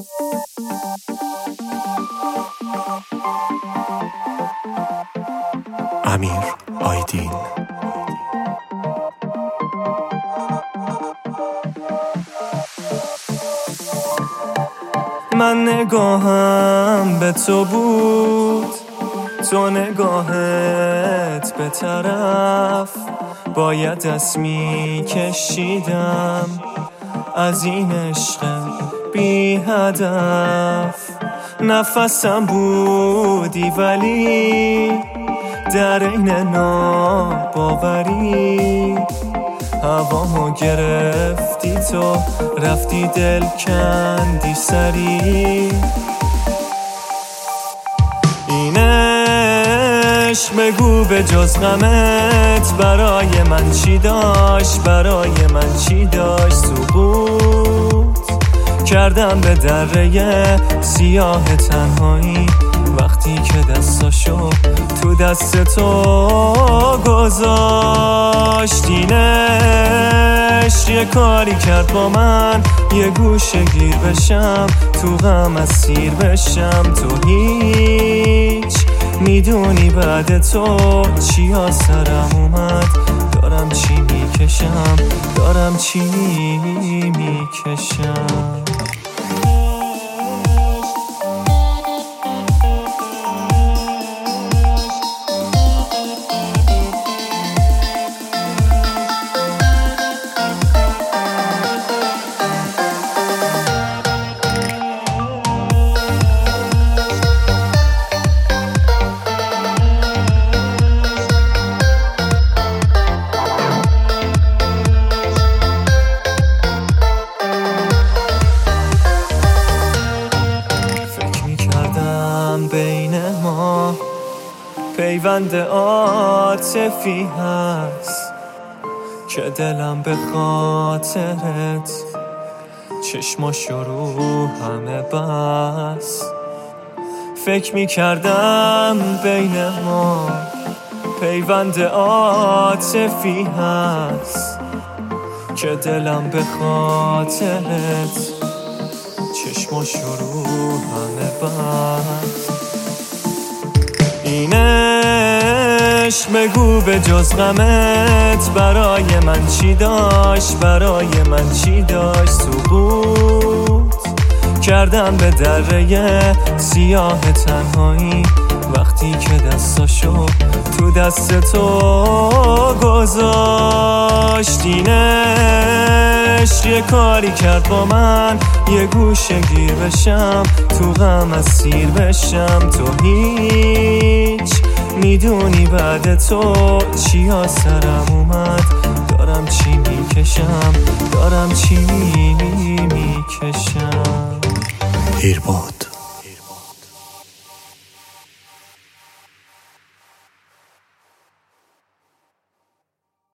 امیر آیدین. من نگاهم به تو بود، تو نگاهت به طرف. باید دست می کشیدم از این عشق بی هدف. نفسم بودی ولی در این ناباوری هوامو گرفتی، تو رفتی دل کندی سری. این عشق بگو به جز غمت برای من چی داشت، برای من چی داشت. سقوط کردم به دره سیاه تنهایی وقتی که دستاشو تو دست تو گذاشت. این عشق یه کاری کرد با من، یه گوشه گیر بشم تو غم اسیر بشم. تو هیچ میدونی بعد تو چیا سرم اومد، دارم چی میکشم، دارم چی میکشم. بین ما پیوند عاطفی هست که دلم به خاطرت چشماشو رو همه بس. فکر میکردم بین ما پیوند عاطفی هست که دلم به خاطرت چشماشو رو همه بس. این عشق بگو به جز غمت برای من چی داشت، برای من چی داشت. سقوط کردم به دره سیاه تنهایی وقتی که دستاشو تو دست تو گذاشت. این عشق یه کاری کرد با من، یه گوشه گیر بشم تو غم اسیر بشم. تو هیچ میدونی بعد تو چیا سرم اومد، دارم چی میکشم، دارم چی میکشم. هیرباد.